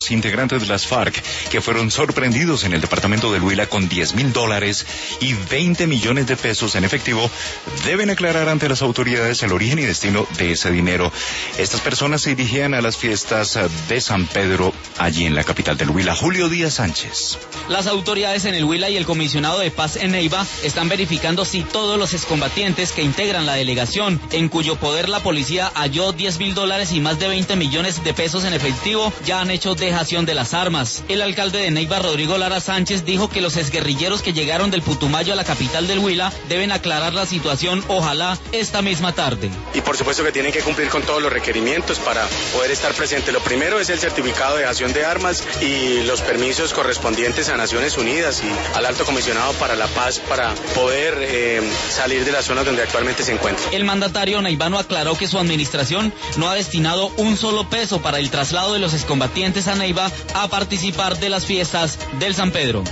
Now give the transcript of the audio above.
integrantes de las FARC que fueron sorprendidos en el departamento del Huila con $10,000 y 20 millones de pesos en efectivo deben aclarar ante las autoridades el origen y destino de ese dinero. Estas personas se dirigían a las fiestas de San Pedro allí en la capital del Huila. Julio Díaz Sánchez. Las autoridades en el Huila y el comisionado de paz en Neiva están verificando si todos los excombatientes que integran la delegación, en cuyo poder la policía halló $10,000 y más de 20 millones de pesos en efectivo, ya han hecho dejación de las armas. El alcalde de Neiva, Rodrigo Lara Sánchez, dijo que los exguerrilleros que llegaron del Putumayo a la capital del Huila deben aclarar la situación, ojalá, esta misma tarde. Y por supuesto que tienen que cumplir con todos los requerimientos para poder estar presentes. Lo primero es el certificado de dejación de armas y los permisos correspondientes a Naciones Unidas y al Alto Comisionado para la Paz para poder salir de las zonas donde actualmente se encuentran. El mandatario neivano aclaró que su administración no ha destinado un solo peso para el traslado de los excombatientes a Neiva a participar de las fiestas del San Pedro.